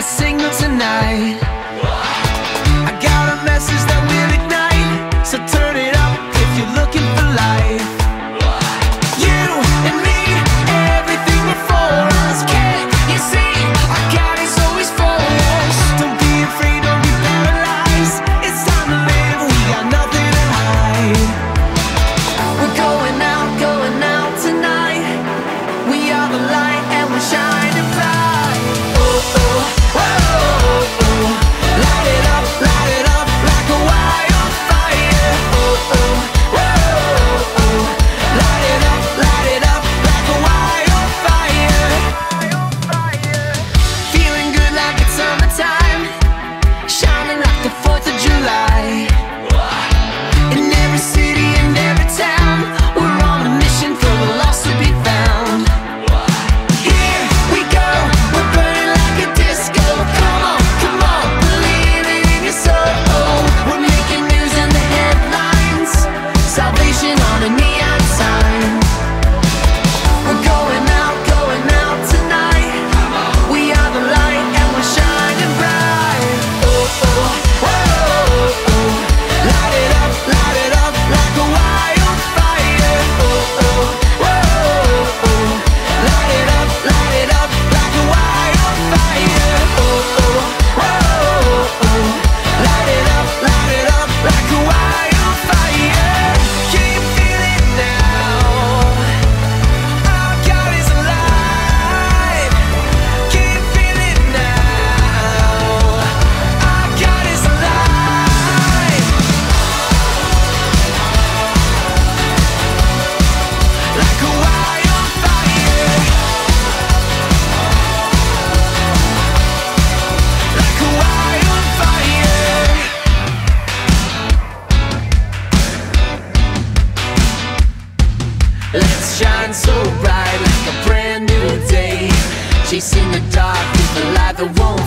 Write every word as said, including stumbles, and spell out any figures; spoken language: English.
signal tonight. I got a message that will ignite, so turn it up if you're looking for life. You and me, everything before us. Can't you see? Our God is always for us. Don't be afraid, don't be paralyzed. It's time to live, we got nothing to hide. We're going out, going out tonight. We are the light and we're shining bright. Oh, oh, oh, oh, oh. Light it up, light it up like a wildfire. Oh, oh, oh, oh. Light it up, light it up like a wildfire. Feeling good like it's summertime, shining like the fourth of July. In every city and every town, we're on a mission for the lost to be found. Here we go, we're burning like a disco. Come on, come on, believe it in your soul. We're making news in the headlines, salvation on a neon sign. We're going out, going out tonight. We are the light and we're shining bright. Oh, oh, oh, oh, oh. Light it up, light it up like a wildfire. Oh, oh, oh, oh. Light it up, light it up like a wildfire. Oh, oh, oh, oh. Light it up, light it up like a wildfire. Can you feel it now? Our God is alive. Can you feel it now? Our God is alive. Like a wildfire. Like a wildfire. Let's shine so bright like a brand new day, chasing the dark with the light that won't